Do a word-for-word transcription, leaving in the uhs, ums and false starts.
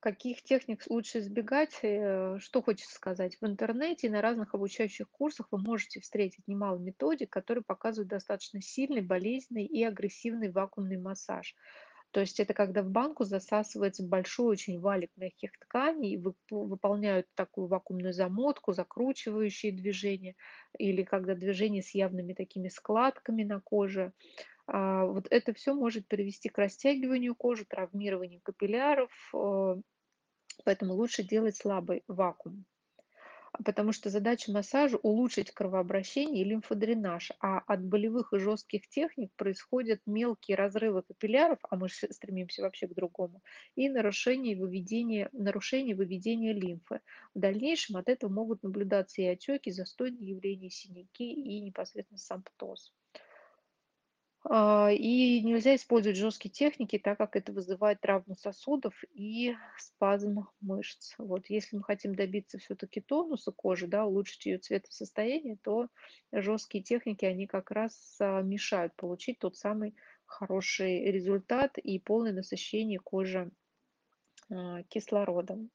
Каких техник с лучше избегать? Э, что хочется сказать. В интернете и на разных обучающих курсах вы можете встретить немало методик, которые показывают достаточно сильный, болезненный и агрессивный вакуумный массаж. То есть это когда в банку засасывается большой очень валик мягких тканей, и вып- выполняют такую вакуумную замотку, закручивающие движения, или когда движения с явными такими складками на коже. А, Вот это все может привести к растягиванию кожи, травмированию капилляров, э, поэтому лучше делать слабый вакуум. А Потому что задача массажа– улучшить кровообращение и лимфодренаж, а от болевых и жестких техник происходят мелкие разрывы капилляров, а мы же стремимся вообще к другому, и нарушение выведения, нарушение выведения лимфы. В дальнейшем от этого могут наблюдаться и отеки, застойные явления, синяки и непосредственно сам птоз. А, И нельзя использовать жесткие техники, так как это вызывает травму сосудов и спазм мышц. Вот, если мы хотим добиться все-таки тонуса кожи, да, улучшить ее цветосостояние, то жесткие техники, они как раз а, мешают получить тот самый хороший результат и полное насыщение кожи а, кислородом.